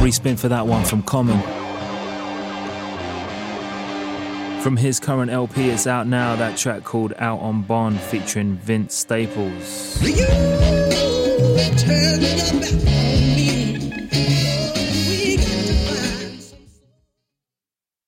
Lovely spin for that one from Common. From his current LP, it's out now, that track called Out on Bond featuring Vince Staples. You turn your back on me.